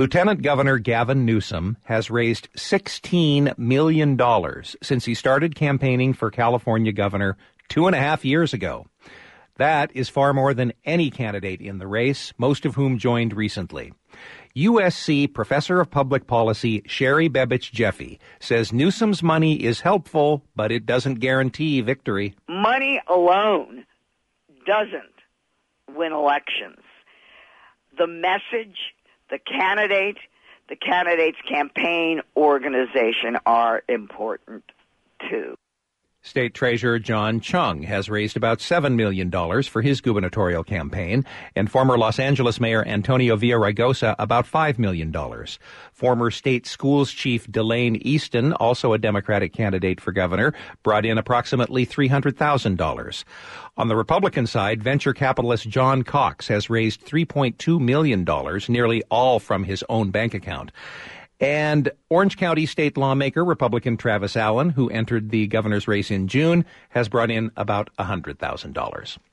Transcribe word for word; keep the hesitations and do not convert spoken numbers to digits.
Lieutenant Governor Gavin Newsom has raised sixteen million dollars since he started campaigning for California governor two and a half years ago. That is far more than any candidate in the race, most of whom joined recently. U S C Professor of Public Policy Sherry Bebich-Jeffy says Newsom's money is helpful, but it doesn't guarantee victory. Money alone doesn't win elections. The message, the candidate, the candidate's campaign organization are important too. State Treasurer John Chung has raised about seven million dollars for his gubernatorial campaign, and former Los Angeles Mayor Antonio Villaraigosa about five million dollars. Former state schools chief Delane Easton, also a Democratic candidate for governor, brought in approximately three hundred thousand dollars. On the Republican side, venture capitalist John Cox has raised three point two million dollars, nearly all from his own bank account. And Orange County state lawmaker Republican Travis Allen, who entered the governor's race in June, has brought in about one hundred thousand dollars.